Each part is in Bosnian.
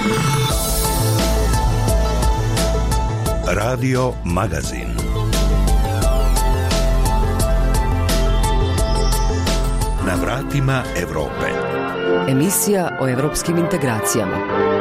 Radio Magazin. Na vratima Evrope. Emisija o evropskim integracijama.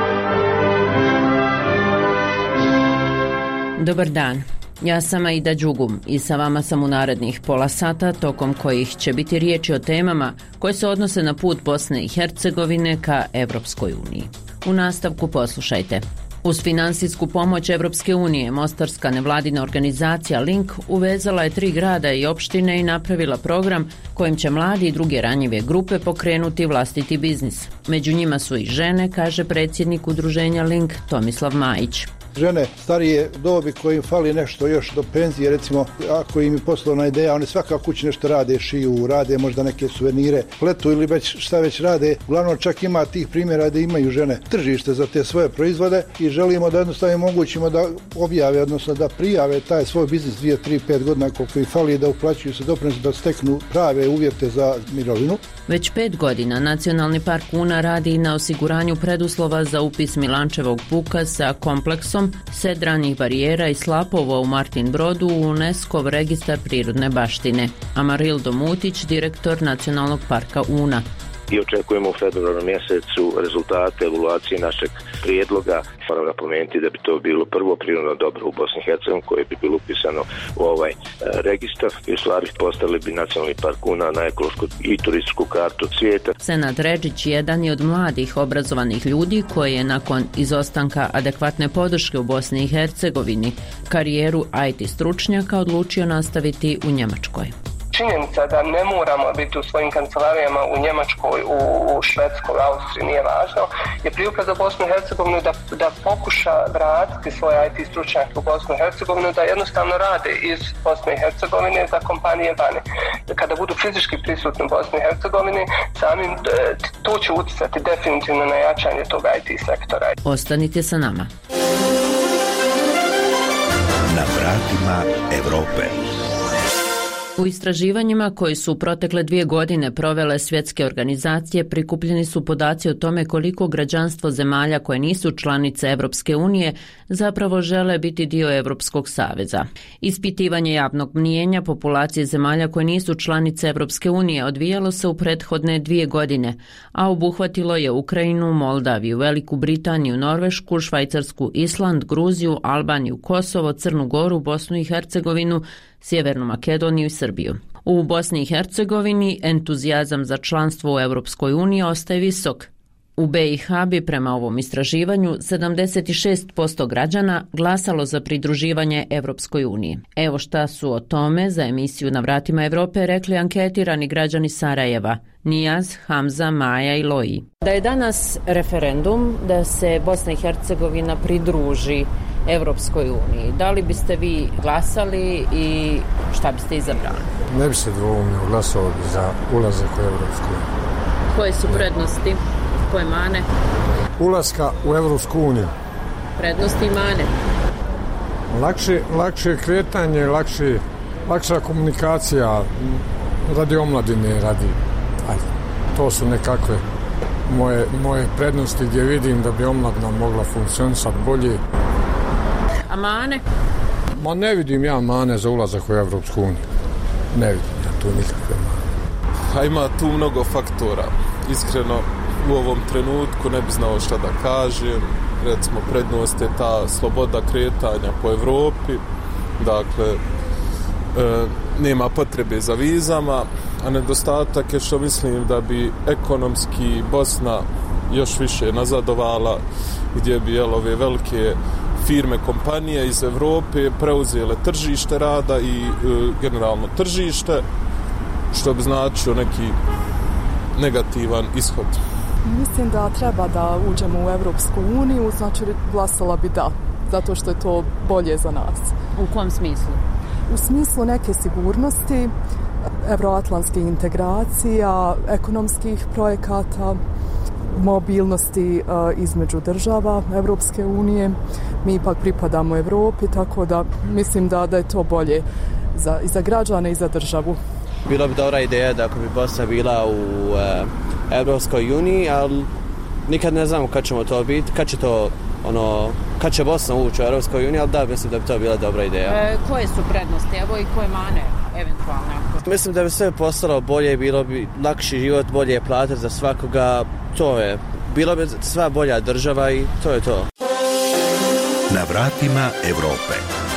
Dobar dan. Ja sam Aida Đugum i sa vama sam u narednih pola sata, tokom kojih će biti riječi o temama koje se odnose na put Bosne i Hercegovine ka Evropskoj uniji. U nastavku poslušajte. Uz finansijsku pomoć Evropske unije, mostarska nevladina organizacija Link uvezala je 3 grada i opštine i napravila program kojim će mladi i druge ranjive grupe pokrenuti vlastiti biznis. Među njima su i žene, kaže predsjednik udruženja Link Tomislav Majić. Žene starije dobi kojim fali nešto još do penzije, recimo ako im je poslovna ideja, one svaka kući nešto rade, šiju, rade možda neke suvenire, pletu ili šta već rade. Uglavnom čak ima tih primjera da imaju žene tržište za te svoje proizvode i želimo da jednostavno omogućimo da objave, odnosno da prijave taj svoj biznis 2, 3, 5 godina koliko im fali, da uplaćuju se doprinose, da steknu prave uvjete za mirovinu. Već 5 godina Nacionalni park Una radi na osiguranju preduslova za upis Milančevog buka sa kompleksom sedranih barijera i slapova u Martin Brodu u UNESCO registar prirodne baštine. Amarildo Mutić, direktor Nacionalnog parka Una. I očekujemo u februaru mjesecu rezultate evaluacije našeg prijedloga. Moram napomenuti da bi to bilo prvo prirodno dobro u Bosni i Hercegovini koje bi bilo upisano u ovaj registar i u stvari postavili bi Nacionalni park Una na ekološku i turističku kartu svijeta. Senad Redžić jedan je od mladih obrazovanih ljudi koji je nakon izostanka adekvatne podrške u Bosni i Hercegovini karijeru IT stručnjaka odlučio nastaviti u Njemačkoj. Činjenica da ne moramo biti u svojim kancelarijama u Njemačkoj, u Švedskoj, Austriji, nije važno, je prilika za Bosnu i Hercegovinu da pokuša vratiti svoje IT stručnjake u Bosnu i Hercegovinu, da jednostavno rade iz Bosne i Hercegovine za kompanije vani. Kada budu fizički prisutni u Bosni i Hercegovini, samim to će utjecati definitivno na jačanje tog IT sektora. Ostanite sa nama. Na vratima Evrope. U istraživanjima koji su u protekle 2 godine provele svjetske organizacije prikupljeni su podaci o tome koliko građanstvo zemalja koje nisu članice Evropske unije zapravo žele biti dio Evropskog saveza. Ispitivanje javnog mnijenja populacije zemalja koje nisu članice Evropske unije odvijalo se u prethodne 2 godine, a obuhvatilo je Ukrajinu, Moldaviju, Veliku Britaniju, Norvešku, Švajcarsku, Island, Gruziju, Albaniju, Kosovo, Crnu Goru, Bosnu i Hercegovinu, Sjevernu Makedoniju i Srbiju. U Bosni i Hercegovini entuzijazam za članstvo u Europskoj uniji ostaje visok. U BiH bi prema ovom istraživanju 76% građana glasalo za pridruživanje Europskoj uniji. Evo šta su o tome za emisiju Na vratima Evrope rekli anketirani građani Sarajeva, Nijaz, Hamza, Maja i Loji. Da je danas referendum da se Bosna i Hercegovina pridruži Evropskoj uniji, da li biste vi glasali i šta biste izabrali? Ne bi se dvoumio, glasao bi za ulazak u Evropsku uniju. Koje su prednosti? Koje mane? Ulaska u Evropsku uniju. Prednosti i mane? Lakše kretanje, lakša komunikacija radi omladine, to su nekakve moje prednosti gdje vidim da bi omladina mogla funkcionisati bolje. A mane? Ma ne vidim ja mane za ulazak u Evropsku uniju. Ne vidim ja tu nikakve mane. A ima tu mnogo faktora. Iskreno, u ovom trenutku ne bi znao šta da kažem. Recimo, prednost je ta sloboda kretanja po Evropi. Dakle, nema potrebe za vizama, a nedostatak je što mislim da bi ekonomski Bosna još više nazadovala, gdje bi ove velike firme, kompanije iz Evrope preuzele tržište rada i generalno tržište, što bi značio neki negativan ishod. Mislim da treba da uđemo u Evropsku uniju, znači glasala bi da, zato što je to bolje za nas. U kom smislu? U smislu neke sigurnosti, evroatlantskih integracija, ekonomskih projekata, mobilnosti između država Evropske unije. Mi ipak pripadamo Evropi, tako da mislim da je to bolje i za građane i za državu. Bila bi dobra ideja da ako bi Bosna bila u Evropskoj uniji, ali Nikad ne znamo kad ćemo to biti, kad će Bosna ući u Europskoj uniji, ali da, mislim da bi to bila dobra ideja. Koje su prednosti, evo i koje mane, eventualno? Mislim da bi sve postalo bolje, bilo bi lakši život, bolje platiti za svakoga, bilo bi sva bolja država i to je to. Na vratima Evrope.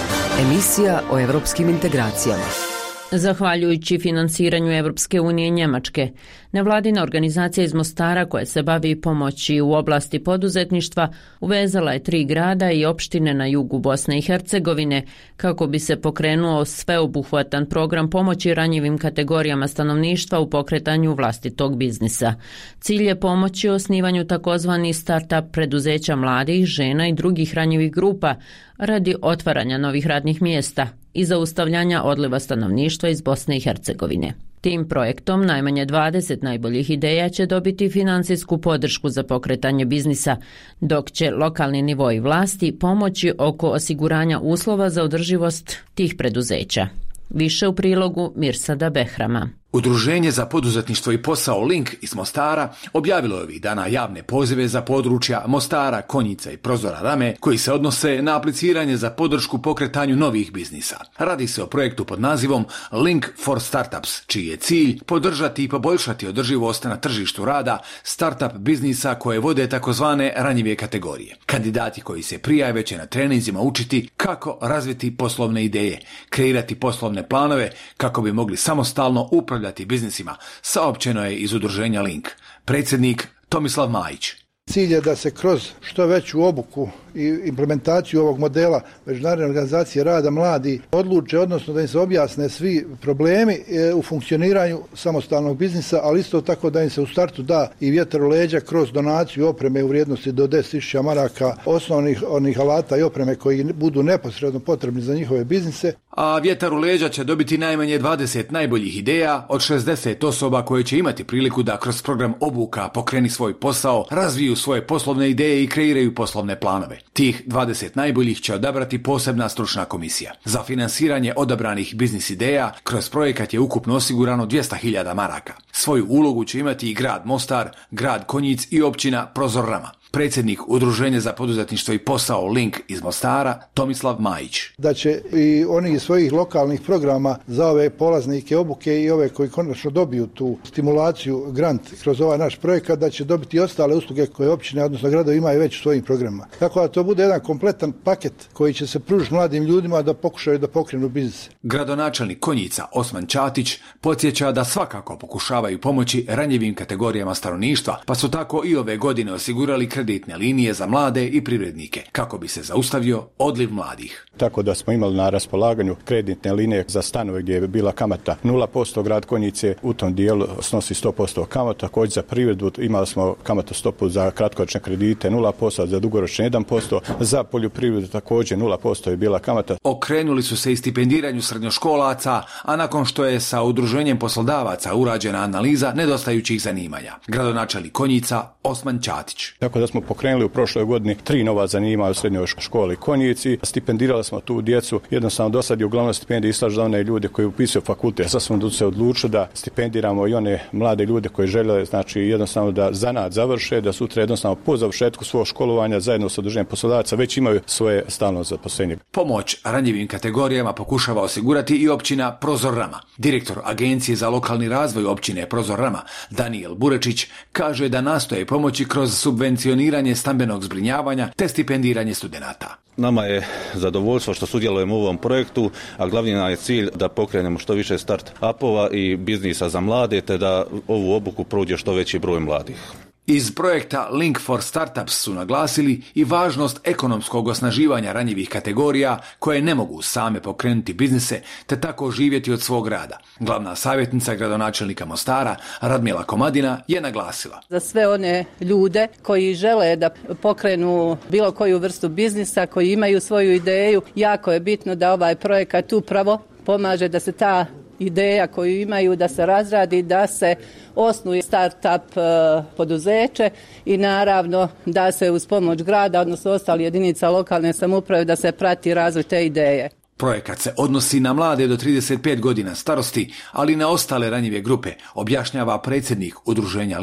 Emisija o evropskim integracijama. Zahvaljujući finansiranju Evropske unije i Njemačke, nevladina organizacija iz Mostara koja se bavi pomoći u oblasti poduzetništva uvezala je 3 grada i opštine na jugu Bosne i Hercegovine kako bi se pokrenuo sveobuhvatan program pomoći ranjivim kategorijama stanovništva u pokretanju vlastitog biznisa. Cilj je pomoći osnivanju takozvani start-up preduzeća mladih, žena i drugih ranjivih grupa radi otvaranja novih radnih mjesta i zaustavljanja odliva stanovništva iz Bosne i Hercegovine. Tim projektom najmanje 20 najboljih ideja će dobiti financijsku podršku za pokretanje biznisa, dok će lokalni nivo i vlasti pomoći oko osiguranja uslova za održivost tih preduzeća. Više u prilogu Mirsada Behrama. Udruženje za poduzetništvo i posao Link iz Mostara objavilo je ovih dana javne pozive za područja Mostara, Konjica i Prozora Rame koji se odnose na apliciranje za podršku pokretanju novih biznisa. Radi se o projektu pod nazivom Link for Startups, čiji je cilj podržati i poboljšati održivost na tržištu rada startup biznisa koje vode takozvane ranjive kategorije. Kandidati koji se prijave će na treninzima učiti kako razviti poslovne ideje, kreirati poslovne planove kako bi mogli samostalno upravljati biznisima, saopćeno je iz udruženja Link. Predsjednik Tomislav Majić. Cilj je da se kroz što veću obuku i implementaciju ovog modela Međunarodne organizacije rada mladi odluče, odnosno da im se objasne svi problemi u funkcioniranju samostalnog biznisa, ali isto tako da im se u startu da i vjetar u leđa kroz donaciju opreme u vrijednosti do 10.000 maraka, osnovnih onih alata i opreme koji budu neposredno potrebni za njihove biznise. A vjetar u leđa će dobiti najmanje 20 najboljih ideja od 60 osoba koje će imati priliku da kroz program obuka pokreni svoj posao, razviju svoje poslovne ideje i kreiraju poslovne planove. Tih 20 najboljih će odabrati posebna stručna komisija. Za finansiranje odabranih biznis ideja kroz projekat je ukupno osigurano 200.000 maraka. Svoju ulogu će imati i grad Mostar, grad Konjic i općina Prozor Rama. Predsjednik Udruženja za poduzetništvo i posao Link iz Mostara, Tomislav Majić. Da će i oni iz svojih lokalnih programa za ove polaznike obuke i ove koji konačno dobiju tu stimulaciju, grant kroz ovaj naš projekat, da će dobiti i ostale usluge koje općine, odnosno gradovi imaju već u svojim programima. Tako da to bude jedan kompletan paket koji će se pružiti mladim ljudima da pokušaju da pokrenu biznis. Gradonačelnik Konjica Osman Čatić podsjeća da svakako pokušavaju pomoći ranjivim kategorijama stanovništva, pa su tako i ove godine osigurali kreditne linije za mlade i privrednike, kako bi se zaustavio odliv mladih. Tako da smo imali na raspolaganju kreditne linije za stanove gdje je bila kamata 0%, grad Konjice u tom dijelu snosi 100% kamata, također za privredu imali smo kamatu stopu za kratkoročne kredite 0%, za dugoročne 1%, za poljoprivredu također 0% je bila kamata. Okrenuli su se i stipendiranju srednjoškolaca, a nakon što je sa udruženjem poslodavaca urađena analiza nedostajućih zanimanja. Gradonačelnik Konjica Osman Čatić. Tako da smo pokrenuli u prošloj godini 3 nova zanimanja u srednjoj školi Konjici. Stipendirali smo tu djecu. Jednostavno do sad je uglavnom stipendije išla za one ljude koji upisuju fakultet. Sad smo se odlučili da stipendiramo i one mlade ljude koji žele, znači jednostavno da zanat završe, da sutra jednostavno po završetku svog školovanja zajedno sa udruženjem poslodavaca već imaju svoje stalno zaposlenje. Pomoć ranjivim kategorijama pokušava osigurati i općina Prozor Rama. Direktor Agencije za lokalni razvoj općine Prozor Rama, Daniel Burečić, kaže da nastoje pomoći kroz subvencioniranje stambenog zbrinjavanja te stipendiranje studenata. Nama je zadovoljstvo što sudjelujemo u ovom projektu, a glavni nam je cilj da pokrenemo što više start-upova i biznisa za mlade, te da ovu obuku prođe što veći broj mladih. Iz projekta Link for Startups su naglasili i važnost ekonomskog osnaživanja ranjivih kategorija koje ne mogu same pokrenuti biznise te tako živjeti od svog rada. Glavna savjetnica gradonačelnika Mostara, Radmila Komadina, je naglasila. Za sve one ljude koji žele da pokrenu bilo koju vrstu biznisa, koji imaju svoju ideju, jako je bitno da ovaj projekat upravo pomaže da se ta ideja koju imaju da se razradi, da se osnuje start-up poduzeće i naravno da se uz pomoć grada, odnosno ostali jedinica lokalne samouprave, da se prati razvoj te ideje. Projekat se odnosi na mlade do 35 godina starosti, ali i na ostale ranjive grupe, objašnjava predsjednik udruženja Link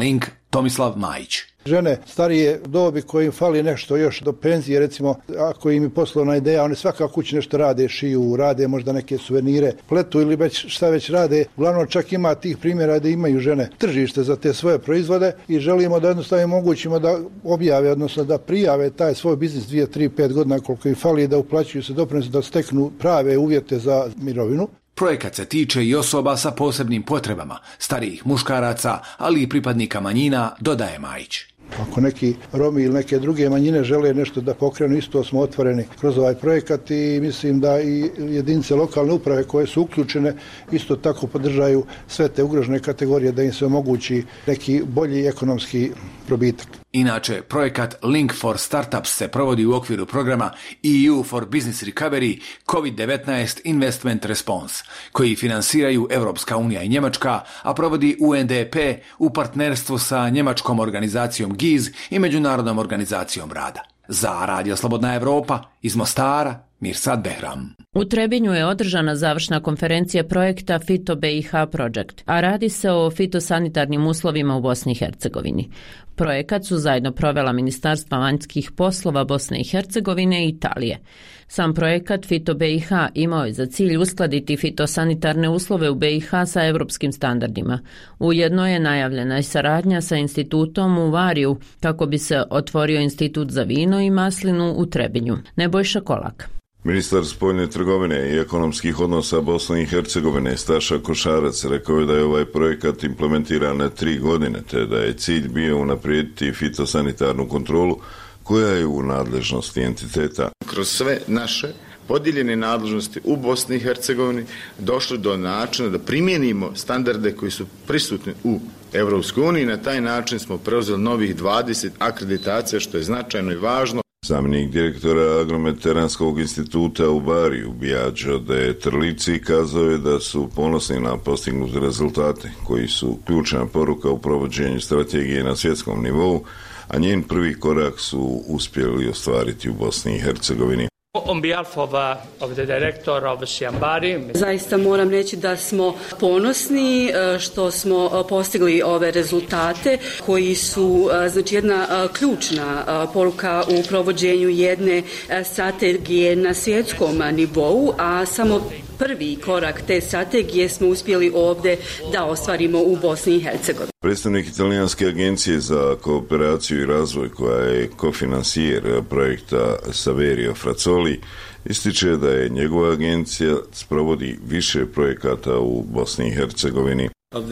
Tomislav Majić. Žene starije dobi kojim fali nešto još do penzije, recimo ako im je poslovna ideja, one svaka kući nešto rade, šiju, rade možda neke suvenire, pletu ili šta već rade. Uglavnom čak ima tih primjera da imaju žene tržište za te svoje proizvode i želimo da jednostavno omogućimo da objave, odnosno da prijave taj svoj biznis 2, 3, 5 godina koliko im fali, da uplaćuju se doprinose, da steknu prave uvjete za mirovinu. Projekat se tiče i osoba sa posebnim potrebama, starijih muškaraca, ali i pripadnika manjina, dodaje Majić. Ako neki Romi ili neke druge manjine žele nešto da pokrenu, isto smo otvoreni kroz ovaj projekat i mislim da i jedinice lokalne uprave koje su uključene isto tako podržaju sve te ugrožene kategorije da im se omogući neki bolji ekonomski probitak. Inače, projekat Link for Startups se provodi u okviru programa EU for Business Recovery COVID-19 Investment Response, koji finansiraju Europska unija i Njemačka, a provodi UNDP u partnerstvu sa njemačkom organizacijom GIZ i Međunarodnom organizacijom rada. Za Radio Slobodna Evropa iz Mostara, Mirsad Behram. U Trebinju je održana završna konferencija projekta Fito BiH Project, a radi se o fitosanitarnim uslovima u Bosni i Hercegovini. Projekat su zajedno provela Ministarstva vanjskih poslova Bosne i Hercegovine i Italije. Sam projekat Fito BiH imao je za cilj uskladiti fitosanitarne uslove u BiH sa europskim standardima. Ujedno je najavljena i saradnja sa institutom u Variju kako bi se otvorio institut za vino i maslinu u Trebinju. Nebojša Kolak. Ministar spoljne trgovine i ekonomskih odnosa Bosne i Hercegovine Staša Košarac rekao je da je ovaj projekat implementiran na 3 godine, te da je cilj bio unaprijediti fitosanitarnu kontrolu koja je u nadležnosti entiteta. Kroz sve naše podijeljene nadležnosti u Bosni i Hercegovini došli do načina da primijenimo standarde koji su prisutni u Europskoj uniji. Na taj način smo preuzeli novih 20 akreditacija, što je značajno i važno. Zamjenik direktora Agromediteranskog instituta u Bariju, Bijađo de Trlici, kazao je da su ponosni na postignute rezultate, koji su ključna poruka u provođenju strategije na svjetskom nivou, a njen prvi korak su uspjeli ostvariti u Bosni i Hercegovini. On behalf of the director of Siambari. Zaista moram reći da smo ponosni što smo postigli ove rezultate koji su znači jedna ključna poruka u provođenju jedne strategije na svjetskom nivou, a samo prvi korak te strategije smo uspjeli ovdje da ostvarimo u Bosni i Hercegovini. Predstavnik Italijanske agencije za kooperaciju i razvoj, koja je kofinansijer projekta Saverio Frazzoli, ističe da je njegova agencija sprovodi više projekata u Bosni i Hercegovini.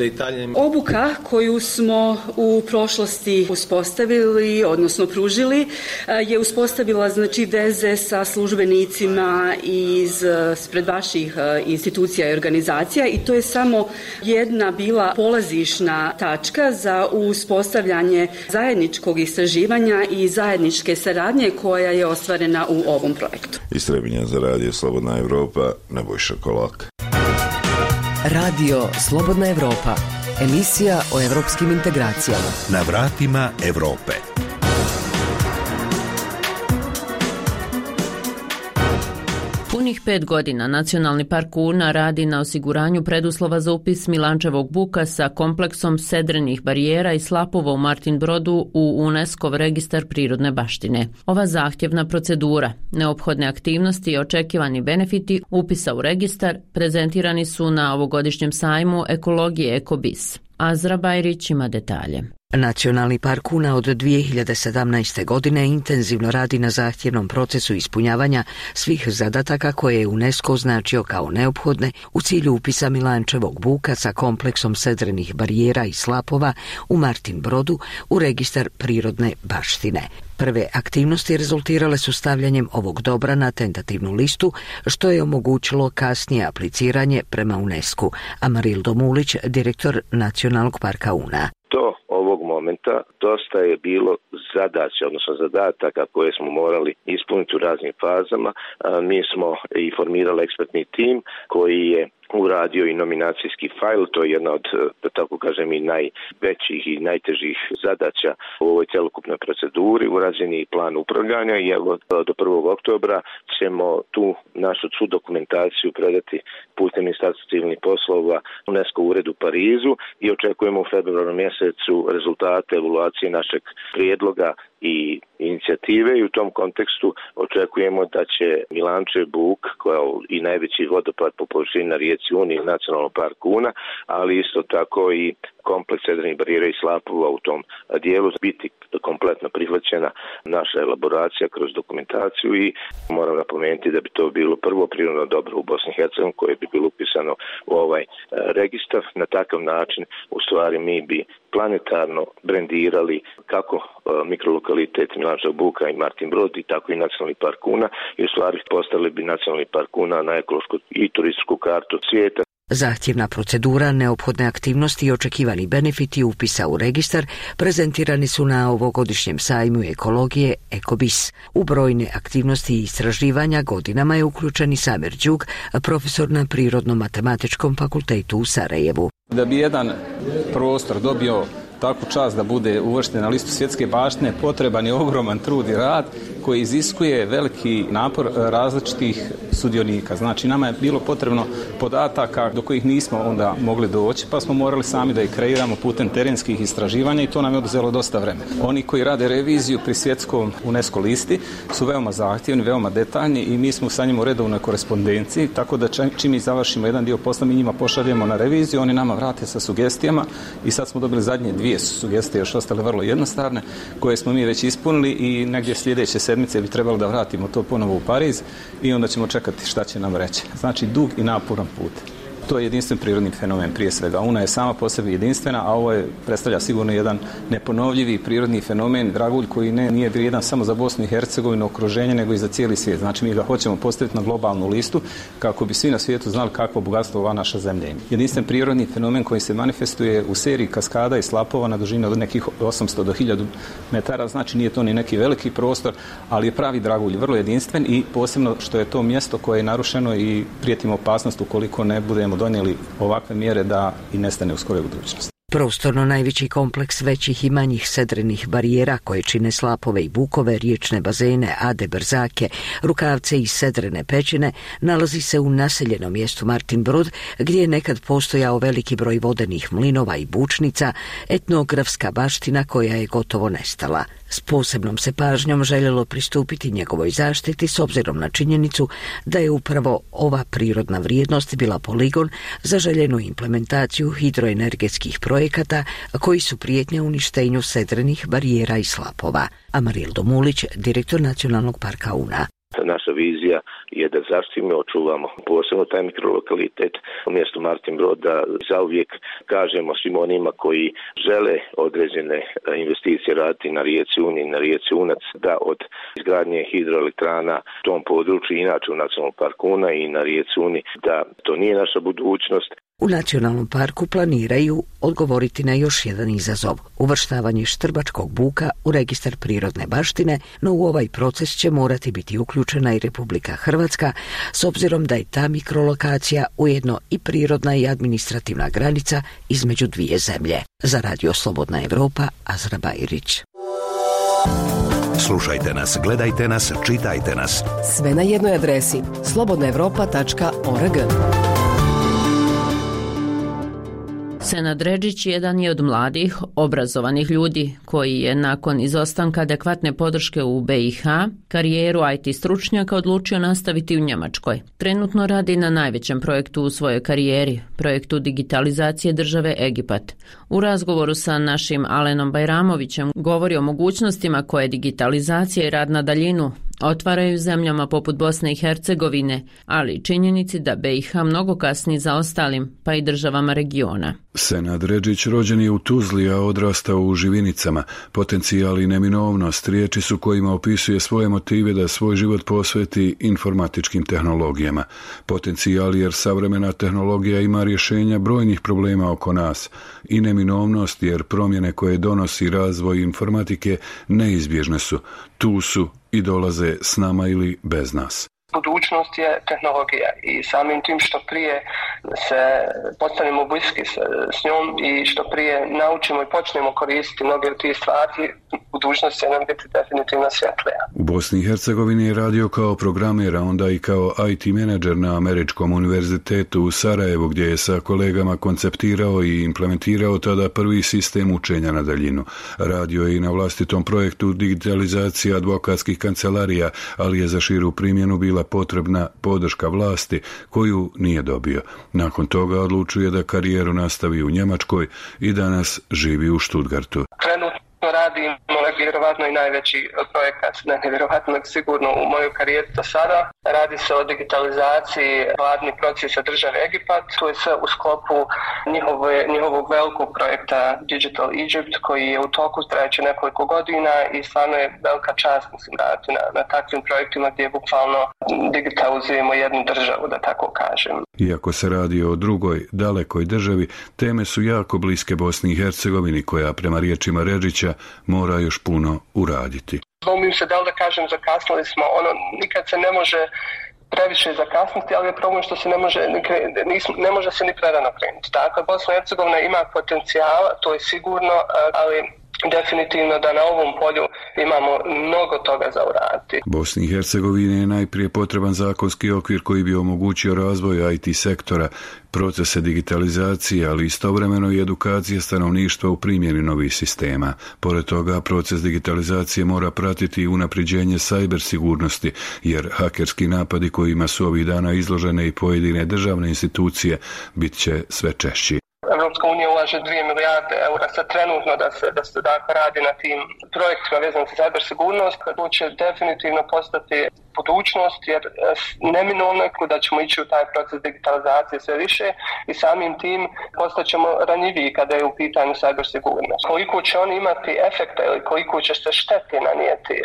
Obuka koju smo u prošlosti uspostavili, odnosno pružili, je uspostavila znači veze sa službenicima ispred vaših institucija i organizacija i to je samo jedna bila polazišna tačka za uspostavljanje zajedničkog istraživanja i zajedničke saradnje koja je ostvarena u ovom projektu. Iz Trebinja za Radio Slobodna Evropa, Nebojša Kolak. Radio Slobodna Evropa, emisija o evropskim integracijama. Na vratima Evrope. Punih 5 godina Nacionalni park Una radi na osiguranju preduslova za upis Milančevog buka sa kompleksom sedrenih barijera i slapova u Martin Brodu u UNESCO registar prirodne baštine. Ova zahtjevna procedura, neophodne aktivnosti i očekivani benefiti upisa u registar prezentirani su na ovogodišnjem sajmu ekologije Ekobis. Azra Bajrić ima detalje. Nacionalni park Una od 2017. godine intenzivno radi na zahtjevnom procesu ispunjavanja svih zadataka koje je UNESCO označio kao neophodne u cilju upisa Milančevog buka sa kompleksom sedrenih barijera i slapova u Martin Brodu u registar prirodne baštine. Prve aktivnosti rezultirale su stavljanjem ovog dobra na tentativnu listu, što je omogućilo kasnije apliciranje prema UNESCO. Amarildo Mulić, direktor Nacionalnog parka Una. Do ovog momenta dosta je bilo zadaća, odnosno zadataka koje smo morali ispuniti u raznim fazama. Mi smo i formirali ekspertni tim koji je uradio i nominacijski fajl, to je jedna od, da tako kažem, i najvećih i najtežih zadaća u ovoj celokupnoj proceduri, urađen je i plan upravljanja i evo do 1. oktobra ćemo tu našu svu dokumentaciju predati putem Ministarstva civilnih poslova UNESCO uredu u Parizu i očekujemo u februaru mjesecu rezultate evaluacije našeg prijedloga i inicijative i u tom kontekstu očekujemo da će Milančev buk, koja je i najveći vodopad po površini na rijeci Uni, Nacionalnog parka Una, ali isto tako i kompleks sedrenih barijera i slapova u tom dijelu biti kompletno prihvaćena naša elaboracija kroz dokumentaciju i moram napomenuti da bi to bilo prvo prirodno dobro u Bosni i Hercegovini koje bi bilo upisano u ovaj registar. Na takav način u stvari mi bi planetarno brendirali kako mikrolokalitet Milančev buka i Martin Brod i tako i Nacionalni park Una i u stvari postavili bi Nacionalni park Una na ekološku i turističku kartu svijeta. Zahtjevna procedura, neophodne aktivnosti i očekivani benefiti upisa u registar prezentirani su na ovogodišnjem sajmu ekologije Ekobis. U brojne aktivnosti i istraživanja godinama je uključen i Samir Đug, profesor na Prirodno-matematičkom fakultetu u Sarajevu. Da bi jedan prostor dobio takvu čast da bude uvršten na listu svjetske baštine, potreban je ogroman trud i rad koji iziskuje veliki napor različitih sudionika. Znači, nama je bilo potrebno podataka do kojih nismo onda mogli doći, pa smo morali sami da ih kreiramo putem terenskih istraživanja i to nam je oduzelo dosta vremena. Oni koji rade reviziju pri svjetskom UNESCO listi su veoma zahtjevni, veoma detaljni i mi smo sa njima u redovnoj korespondenciji, tako da čim mi završimo jedan dio posla, mi njima pošaljemo na reviziju, oni nama vrate sa sugestijama i sad smo dobili zadnje 2 sugestije, još ostale vrlo jednostavne, koje smo mi već ispunili i negdje sljedeće sedmice bi trebalo da vratimo to ponovo u Pariz i onda ćemo čekati šta će nam reći. Znači, dug i naporan put. To je jedinstven prirodni fenomen prije svega. Una je sama po sebi jedinstvena, a ovo predstavlja sigurno jedan neponovljivi prirodni fenomen, dragulj koji nije vrijedan samo za Bosnu i Hercegovinu, okruženje, nego i za cijeli svijet. Znači, mi ga hoćemo postaviti na globalnu listu kako bi svi na svijetu znali kakvo bogatstvo ova naša zemlja ima. Jedinstven prirodni fenomen koji se manifestuje u seriji kaskada i slapova na dužini od nekih 800 do 1000 metara, znači nije to ni neki veliki prostor, ali je pravi dragulj, vrlo jedinstven i posebno što je to mjesto koje je narušeno i prijeti opasnost ukoliko ne budemo donijeli ovakve mjere da i nestane u skoroj budućnosti. Prostorno najveći kompleks većih i manjih sedrenih barijera koje čine slapove i bukove, riječne bazene, ade, brzake, rukavce i sedrene pećine nalazi se u naseljenom mjestu Martin Brod, gdje je nekad postojao veliki broj vodenih mlinova i bučnica, etnografska baština koja je gotovo nestala. S posebnom se pažnjom željelo pristupiti njegovoj zaštiti s obzirom na činjenicu da je upravo ova prirodna vrijednost bila poligon za željenu implementaciju hidroenergetskih projekata koji su prijetnja uništenju sedrenih barijera i slapova. Amarildo Mulić, direktor Nacionalnog parka Una. Naša vizija je da zaštitimo i očuvamo posebno taj mikrolokalitet u mjestu Martin Brod, da zauvijek kažemo svim onima koji žele određene investicije raditi na rijeci Uni i na rijeci Unac, da od izgradnje hidroelektrana u tom području, inače u Nacionalnom parku Una i na rijeci Uni, da to nije naša budućnost. U Nacionalnom parku planiraju odgovoriti na još jedan izazov, uvrštavanje štrbačkog buka u registar prirodne baštine, no u ovaj proces će morati biti uključena i Republika Hrvatska, s obzirom da je ta mikrolokacija ujedno i prirodna i administrativna granica između dvije zemlje. Za Radio Slobodna Evropa, Azra Bajrić. Slušajte nas, gledajte nas, čitajte nas. Sve na jednoj adresi slobodnaevropa.org. Senad Redžić jedan je od mladih, obrazovanih ljudi koji je nakon izostanka adekvatne podrške u BiH karijeru IT stručnjaka odlučio nastaviti u Njemačkoj. Trenutno radi na najvećem projektu u svojoj karijeri, projektu digitalizacije države Egipat. U razgovoru sa našim Alenom Bajramovićem govori o mogućnostima koje digitalizacija i rad na daljinu otvaraju zemljama poput Bosne i Hercegovine, ali i činjenici da BiH mnogo kasni za ostalim, pa i državama regiona. Senad Redžić rođen je u Tuzli, a odrastao u Živinicama. Potencijal i neminovnost riječi su kojima opisuje svoje motive da svoj život posveti informatičkim tehnologijama. Potencijal jer savremena tehnologija ima rješenja brojnih problema oko nas i neminovnost jer promjene koje donosi razvoj informatike neizbježne su, tu su i dolaze s nama ili bez nas. Budućnost je tehnologija i samim tim što prije se postanemo bliski s njom i što prije naučimo i počnemo koristiti mnoge od tih stvari, budućnost će nam biti definitivno svjetlija. U Bosni i Hercegovini je radio kao programer, a onda i kao IT menadžer na Američkom univerzitetu u Sarajevu, gdje je sa kolegama konceptirao i implementirao tada prvi sistem učenja na daljinu. Radio je i na vlastitom projektu digitalizacije advokatskih kancelarija, ali je za širu primjenu bila potrebna podrška vlasti koju nije dobio. Nakon toga odlučuje da karijeru nastavi u Njemačkoj i danas živi u Stuttgartu. Radimo vjerovatno i najveći projekat, nevjerovatno sigurno u mojoj karijeri do sada. Radi se o digitalizaciji vladnih procesa države Egipat. To je sve u sklopu njihovog velikog projekta Digital Egypt koji je u toku, trajeće nekoliko godina i stvarno je velika čast raditi na takvim projektima gdje bukvalno digitalizujemo jednu državu, da tako kažem. Iako se radi o drugoj, dalekoj državi, teme su jako bliske Bosni i Hercegovini koja, prema riječima Redžića, mora još puno uraditi. Dvomim se da li da kažem zakasnili smo, nikad se ne može previše zakasniti, ali je problem što se ne može se ni prerano krenuti. Dakle, Bosna i Hercegovina ima potencijala, to je sigurno, ali definitivno da na ovom polju imamo mnogo toga za uraditi. Bosni i Hercegovini je najprije potreban zakonski okvir koji bi omogućio razvoj IT sektora, procese digitalizacije, ali istovremeno i edukacije stanovništva u primjeni novih sistema. Pored toga, proces digitalizacije mora pratiti i unapređenje cyber sigurnosti, jer hakerski napadi kojima su ovih dana izložene i pojedine državne institucije bit će sve češći. Evropska unija ulaže 2 milijarde eura sad trenutno da se dakle radi na tim projektima vezanim za cyber sigurnost. To će definitivno postati budućnost jer neminovno je da ćemo ići u taj proces digitalizacije sve više i samim tim postaćemo ranjiviji kada je u pitanju cyber sigurnost. Koliko će oni imati efekta ili koliko će se štete nanijeti,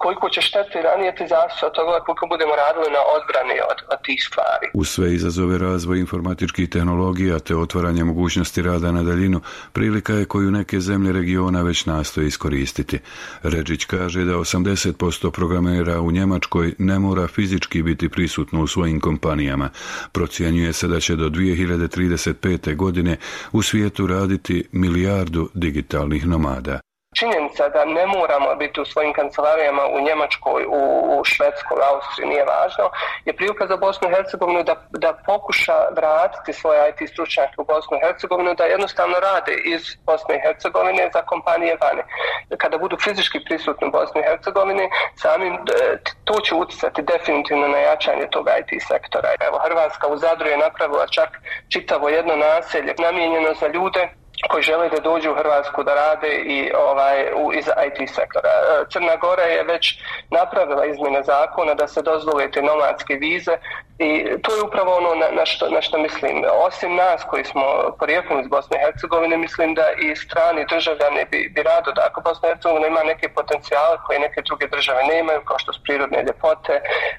zavisi od toga koliko budemo radili na odbrani od tih stvari. Uz sve izazove razvoj informatičkih tehnologija te otvaranje mogućnosti rada na daljinu, prilika je koju neke zemlje regiona već nastoje iskoristiti. Redžić kaže da 80% programera u Njemačkoj ne mora fizički biti prisutno u svojim kompanijama. Procjenjuje se da će do 2035. godine u svijetu raditi 1 milijardu digitalnih nomada. Činjenica da ne moramo biti u svojim kancelarijama u Njemačkoj, u Švedskoj, Austriji, nije važno, je prilika za Bosnu i Hercegovinu da pokuša vratiti svoje IT stručnjake u Bosnu i Hercegovinu, da jednostavno rade iz Bosne i Hercegovine za kompanije vani. Kada budu fizički prisutni u Bosni i Hercegovini, samim to će utjecati definitivno na jačanje tog IT sektora. Evo, Hrvatska u Zadru je napravila čak čitavo jedno naselje namijenjeno za ljude koji žele da dođu u Hrvatsku da rade i iz IT sektora. Crna Gora je već napravila izmjene zakona da se dozvole te nomadske vize i to je upravo ono na što mislim. Osim nas koji smo porijeklom iz Bosne i Hercegovine, mislim da i strani državljani bi rado da ako Bosna i Hercegovina ima neke potencijale koje neke druge države nemaju, kao što su prirodne ljepote,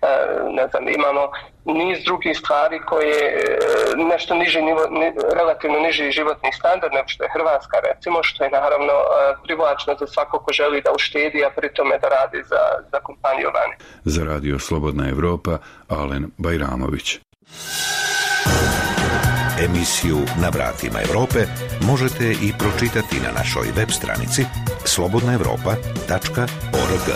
imamo niz drugih stvari koje nešto relativno niži životni standard nego što je Hrvatska, recimo, što je naravno privlačno za svako ko želi da uštedi, a pri tome da radi za kompaniju vani. Za radio Slobodna Evropa, Alen Bajramović. Emisiju Na vratima Evrope možete i pročitati na našoj web stranici slobodnaevropa.org.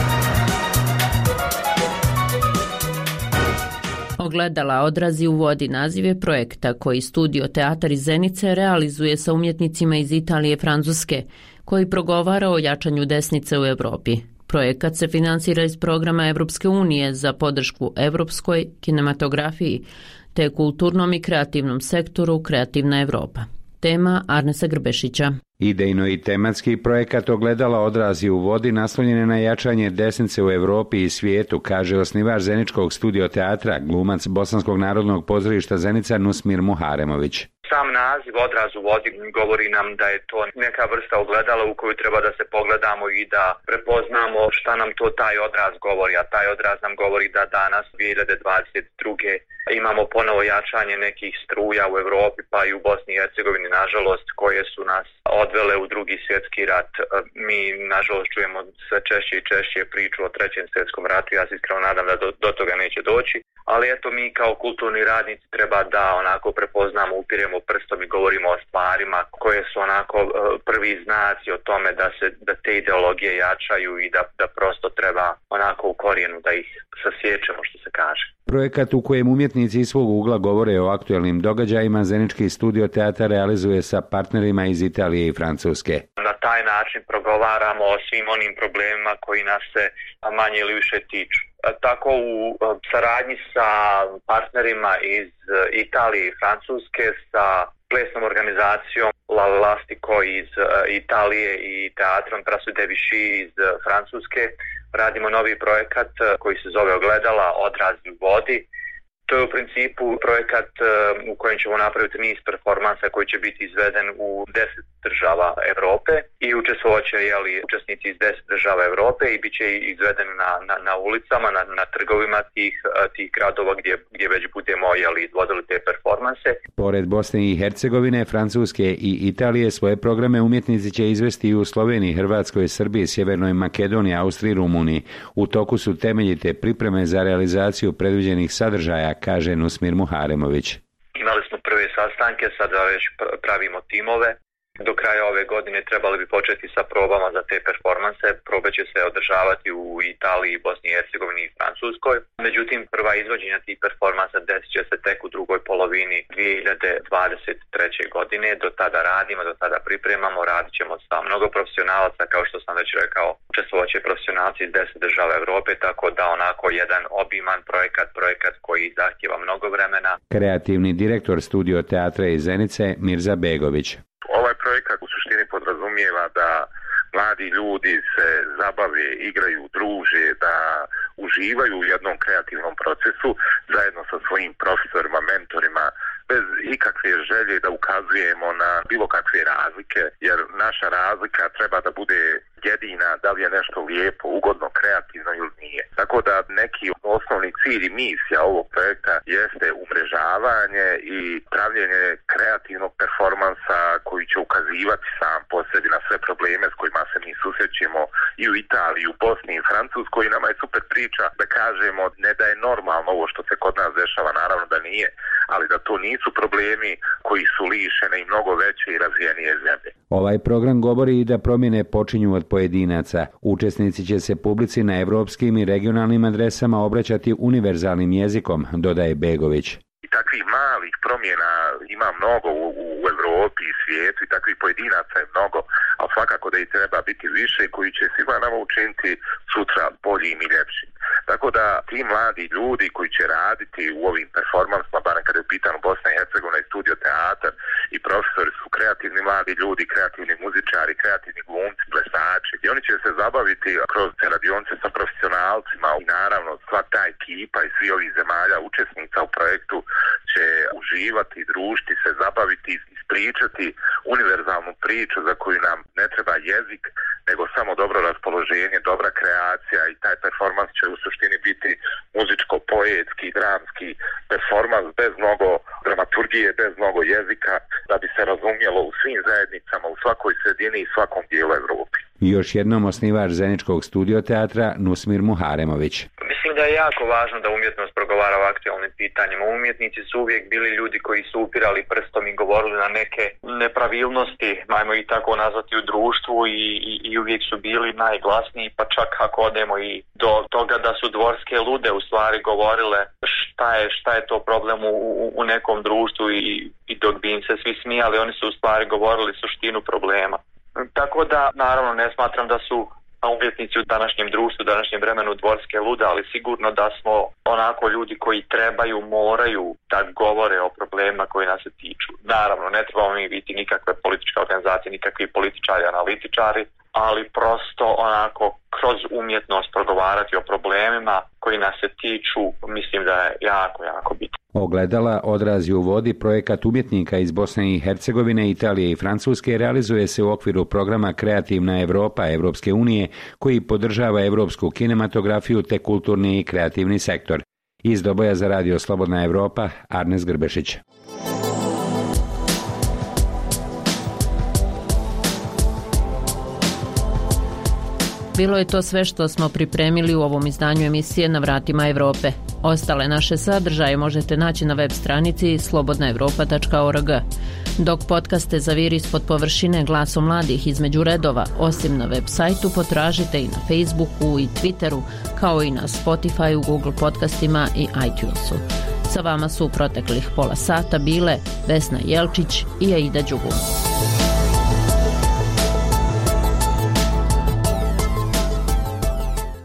Ogledala odrazi u vodi naziv je projekta koji Studio Teatar iz Zenice realizuje sa umjetnicima iz Italije i Francuske, koji progovara o jačanju desnice u Europi. Projekat se financira iz programa Evropske unije za podršku evropskoj kinematografiji te kulturnom i kreativnom sektoru Kreativna Evropa. Tema Arnesa Grbešića. Idejno i tematski projekat Ogledala odrazi u vodi naslonjen je na jačanje desnice u Europi i svijetu, kaže osnivač Zeničkog studio teatra, glumac Bosanskog narodnog pozorišta Zenica Nusmir Muharemović. Sam naziv Odraz u vodi govori nam da je to neka vrsta ogledala u koju treba da se pogledamo i da prepoznamo šta nam to taj odraz govori, a taj odraz nam govori da danas 2022. imamo ponovo jačanje nekih struja u Europi pa i u Bosni i Hercegovini, nažalost, koje su nas odvele u Drugi svjetski rat. Mi, nažalost, čujemo sve češće i češće priču o Trećem svjetskom ratu. Ja se iskreno nadam da do toga neće doći, ali eto, mi kao kulturni radnici treba da onako prepoznamo, upiremo prstom i govorimo o stvarima koje su onako prvi znaci o tome da te ideologije jačaju i da prosto treba onako u korijenu da ih sasječemo, što se kaže. Projekat u kojem umjetnici iz svog ugla govore o aktuelnim događajima Zenički studio teatar realizuje sa partnerima iz Italije i Francuske. Na taj način progovaramo o svim onim problemima koji nas se manje ili više tiču. Tako u saradnji sa partnerima iz Italije i Francuske, sa plesnom organizacijom La Lastico iz Italije i teatrom Trasu de Vichy iz Francuske radimo novi projekat koji se zove Ogledala Odraz u vodi. To je u principu projekat u kojem ćemo napraviti niz performansa koji će biti izveden u 10 država Europe i učestvovat će učesnici iz 10 država Europe i bit će izveden na ulicama, na trgovima tih gradova gdje već budemo izvodili te performanse. Pored Bosne i Hercegovine, Francuske i Italije svoje programe umjetnici će izvesti i u Sloveniji, Hrvatskoj, Srbiji, Sjevernoj Makedoniji, Austriji i Rumuniji. U toku su temeljite pripreme za realizaciju predviđenih sadržaja, kaže Nusmir Muharemović. Imali smo prve sastanke, sada već pravimo timove. Do kraja ove godine trebali bi početi sa probama za te performanse. Probe će se održavati u Italiji, Bosni i Hercegovini i Francuskoj. Međutim, prva izvođenja tih performansa desit će se tek u drugoj polovini 2023. godine. Do tada radimo, do tada pripremamo, radit ćemo sa mnogo profesionalaca, kao što sam već rekao. Učestvovat će profesionalci iz 10 država Europe, tako da onako jedan obiman projekat koji zahtjeva mnogo vremena. Kreativni direktor studio teatra iz Zenice, Mirza Begović. Ovaj projekat u suštini podrazumijeva da mladi ljudi se zabave, igraju, druže, da uživaju u jednom kreativnom procesu zajedno sa svojim profesorima, mentorima, bez ikakve želje da ukazujemo na bilo kakve razlike, jer naša razlika treba da bude jedina, da li je nešto lijepo, ugodno, kreativno ili nije. Tako da neki osnovni cilj i misija ovog projekta jeste umrežavanje i pravljenje kreativnog performansa koji će ukazivati sam po sebi na sve probleme s kojima se mi susrećemo i u Italiji, u Bosni i Francuskoj. I nama je super priča da kažemo ne da je normalno ovo što se kod nas dešava, naravno da nije, ali da to nisu problemi koji su lišene i mnogo veće i razvijenije zemlje. Ovaj program govori i da promjene počinju od pojedinaca. Učesnici će se publici na evropskim i regionalnim adresama obraćati univerzalnim jezikom, dodaje Begović. I takvih malih promjena ima mnogo u Europi i svijetu i takvih pojedinaca je mnogo, ali svakako da ih treba biti više koji će svima nama učiniti sutra boljim i ljepšim. Tako da ti mladi ljudi koji će raditi u ovim performansima, barem kada je u pitanju Bosna i Hercegovina i studio teatar i profesori su kreativni mladi ljudi, kreativni muzičari, kreativni glumci, plesači i oni će se zabaviti kroz radionice sa profesionalcima i naravno sva ta ekipa i svi ovih zemalja učesnica u projektu će uživati, družiti se, zabaviti, ispričati univerzalnu priču za koju nam ne treba jezik, nego samo dobro raspoloženje, dobra kreacija i taj performans će u suštini biti muzičko-poetski, dramski performans bez mnogo dramaturgije, bez mnogo jezika, da bi se razumjelo u svim zajednicama, u svakoj sredini i svakom dijelu Evropi. Još jednom osnivač Zeničkog studio teatra Nusmir Muharemović. Mislim da je jako važno da umjetnost progovara o aktualnim pitanjima. Umjetnici su uvijek bili ljudi koji su upirali prstom i govorili na neke nepravilnosti, ajmo i tako nazvati, u društvu i uvijek su bili najglasniji, pa čak ako odemo i do toga da su dvorske lude u stvari govorile šta je to problem u nekom društvu i dok bi im se svi smijali, oni su u stvari govorili suštinu problema. Tako da, naravno, ne smatram da su umjetnici u današnjem društvu, u današnjem vremenu dvorske lude, ali sigurno da smo onako ljudi koji moraju da govore o problemima koji nas se tiču. Naravno, ne trebamo mi biti nikakve političke organizacije, nikakvi političari, analitičari, ali prosto onako kroz umjetnost progovarati o problemima koji nas se tiču, mislim da je jako bitno. Ogledala Odrazi u vodi, projekat umjetnika iz Bosne i Hercegovine, Italije i Francuske, realizuje se u okviru programa Kreativna Evropa Evropske unije, koji podržava evropsku kinematografiju te kulturni i kreativni sektor. Iz Doboja za Radio Slobodna Evropa, Arnes Grbešić. Bilo je to sve što smo pripremili u ovom izdanju emisije Na vratima Evrope. Ostale naše sadržaje možete naći na web stranici slobodnaevropa.org. Dok podcaste Zaviri ispod površine glasom mladih između redova, osim na web sajtu, potražite i na Facebooku i Twitteru, kao i na Spotifyu, Google podcastima i iTunesu. Sa vama su u proteklih pola sata bile Vesna Jelčić i Aida Đugun.